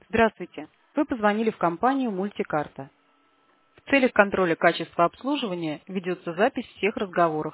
Здравствуйте. Вы позвонили в компанию «Мультикарта». В целях контроля качества обслуживания ведется запись всех разговоров.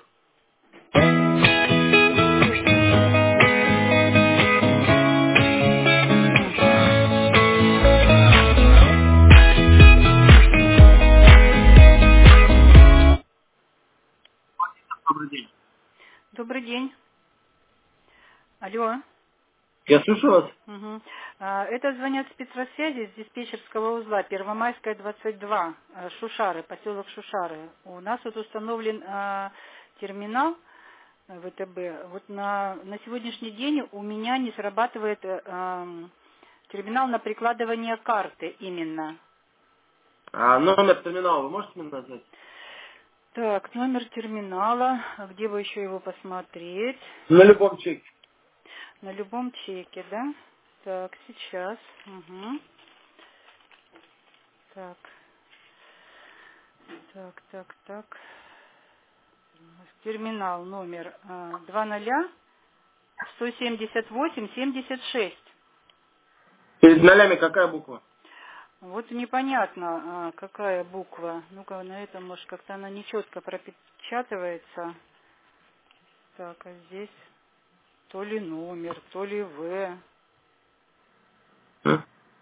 Добрый день. Добрый день. Алло. Я слышу вас. Мгм. Это звонят спецсвязи с диспетчерского узла Первомайская, 22, Шушары, поселок Шушары. У нас вот установлен терминал ВТБ. Вот на сегодняшний день у меня не срабатывает терминал на прикладывание карты именно. А номер терминала вы можете мне назвать? Так, номер терминала. А где бы еще его посмотреть? На любом чеке. На любом чеке, да? Так, сейчас. Угу. Так, так. Терминал номер 20-178-76. Перед нолями какая буква? Вот непонятно, какая буква. Ну-ка, на этом, может, как-то она нечетко пропечатывается. Так, а здесь то ли номер, то ли В. М?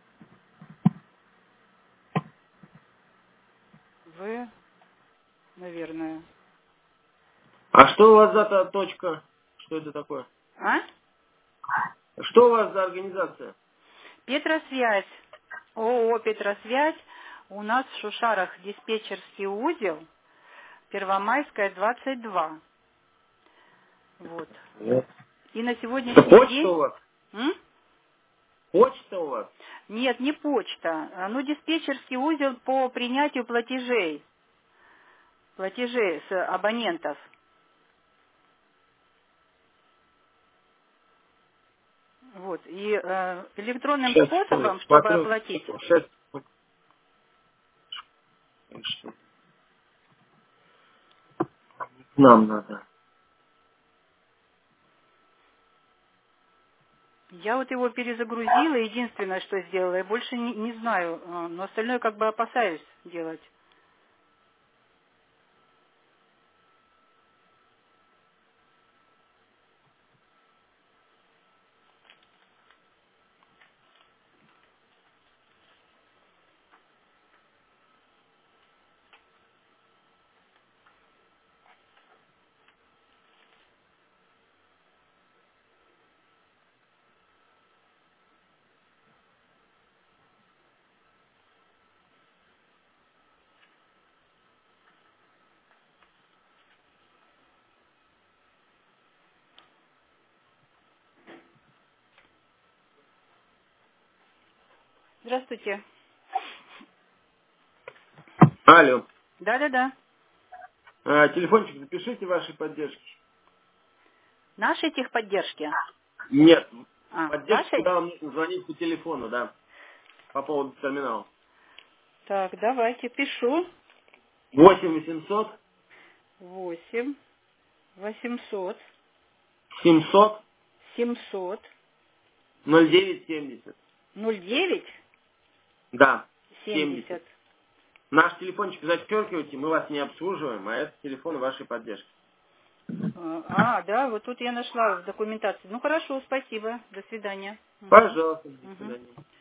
В, наверное. А что у вас за точка? Что это такое? А? Что у вас за организация? Петросвязь. ООО «Петросвязь». У нас в Шушарах диспетчерский узел. Первомайская, 22. Вот. Нет. И на Это сегодняшний почта у день... вас? М? Почта у вас? Нет, не почта. Ну, диспетчерский узел по принятию платежей. Платежей с абонентов. Вот. И электронным Сейчас, способом, чтобы смотрю. оплатить. Сейчас. Нам надо. Я вот его перезагрузила, единственное, что сделала, я больше не знаю, но остальное как бы опасаюсь делать. Здравствуйте. Алло. Да-да-да. Телефончик запишите вашей поддержки. Нашей техподдержки. Нет. Поддержка, Вашей? куда вам нужно звонить по телефону, да. По поводу терминала. Так, давайте, пишу. 8 800 8 800 700 700 0970. 09 Да, 70. 70. Наш телефончик зачеркивайте, мы вас не обслуживаем, а это телефон вашей поддержки. Да, вот тут я нашла в документации. Ну хорошо, спасибо. До свидания. Мгм. Пожалуйста, до Мгм. свидания.